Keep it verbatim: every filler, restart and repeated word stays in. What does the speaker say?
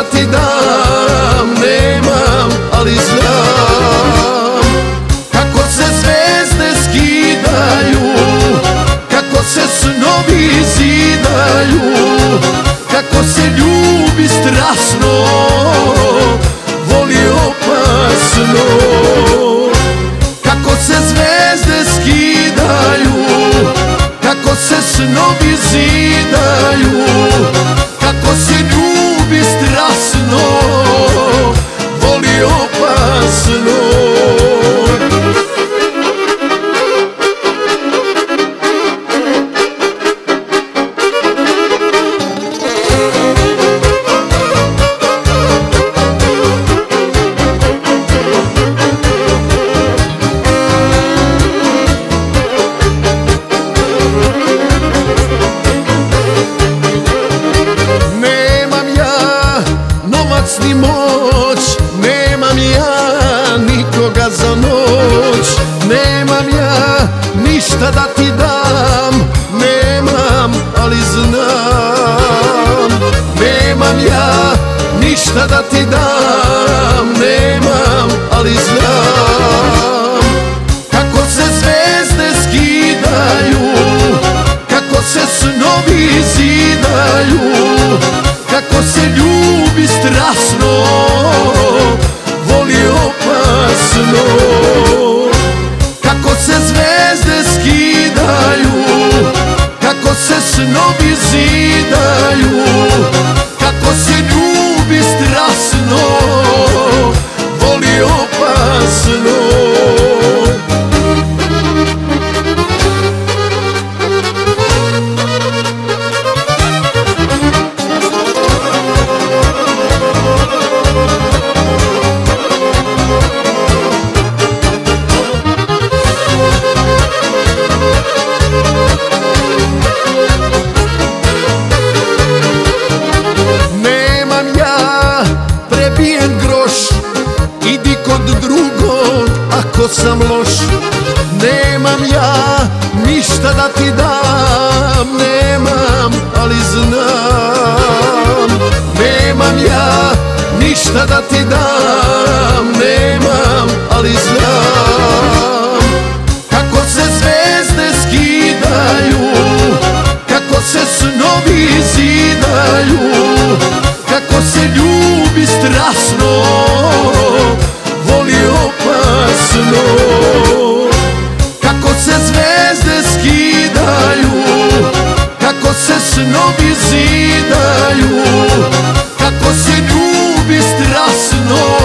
da ti dam, nemam, ali znam kako se zvezde skidaju, kako se snovi zidaju, kako se ljubi strasno, voli opasno. Kako se zvezde skidaju, kako se snovi zidaju, kako se ljubi strasno, voli opasno. Ni moć, nemam ja nikoga za noć, nemam ja ništa da ti dam, nemam, ali znam. Nemam ja ništa da ti dam, nemam, ali znam. Kako se zvezde skidaju, kako se snovi zidaju, kako se ljubi strasno, voli opasno. Kako se zvezde skidaju, kako se snovi zidaju, kako se ljubi strasno, voli opasno. Prebijen groš, idi kod drugog ako sam loš. Nemam ja ništa da ti dam, nemam, ali znam. Nemam ja ništa da ti dam, nemam, ali znam. Kako se zvezde skidaju, kako se snovi zidaju, kako se ljubi strasno, voli opasno. Kako se zvezde skidaju, kako se snovi zidaju, kako se ljubi strasno,